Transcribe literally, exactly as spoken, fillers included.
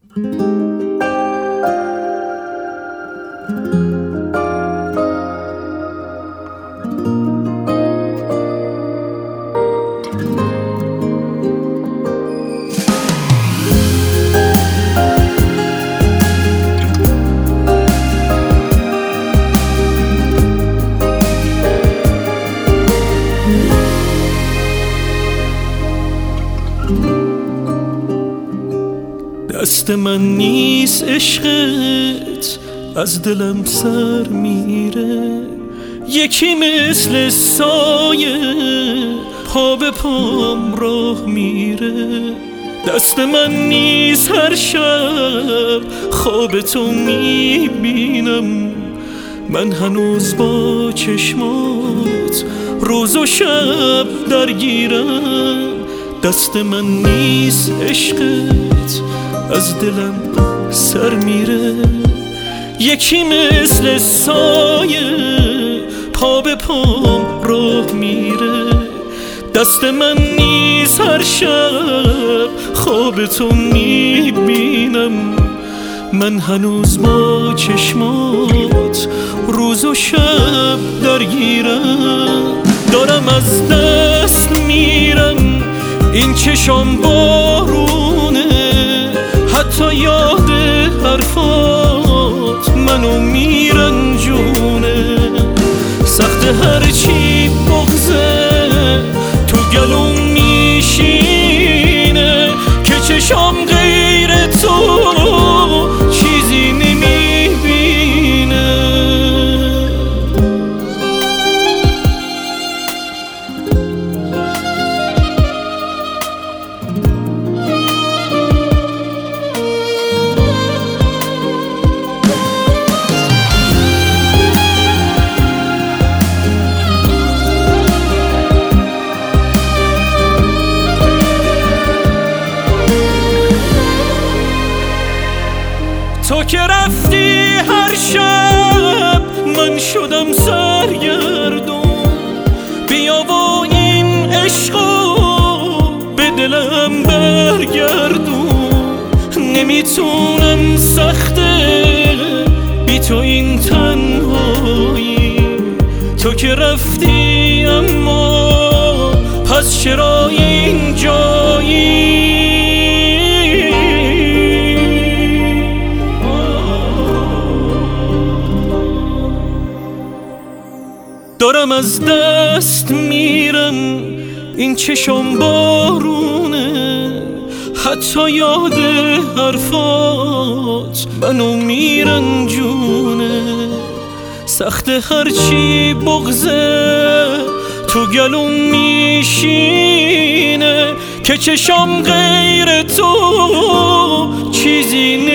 دست من نیست عشقت از دلم سر میره، یکی مثل سایه پا به پام راه میره. دست من نیست هر شب خواب تو میبینم، من هنوز با چشمات روز و شب درگیرم. دست من نیست عشقت از دلم سر میره، یکی مثل سایه پا به پام راه میره. دست من نیست هر شب خواب تو میبینم، من هنوز با چشمات روز و شب درگیرم. دارم از دست میرم این چشم بارونه، حتی یاد حرفات منو میرنجونه. سخت هرچی بغضه تو گلوم میشینه، که چشم غیر تو چیزی نمیبینه. تو که رفتی هر شب من شدم سرگردون، بیا و این عشقو به دلم برگردون. نمیتونم سخته بی تو این تنهایی، تو که رفتی اما پس چرا این جایی؟ دارم از دست میرم این چشم بارونه، حتی یاد حرفات منو میرنجونه. سخت هرچی بغضه تو گلوم میشینه، که چشم غیر تو چیزی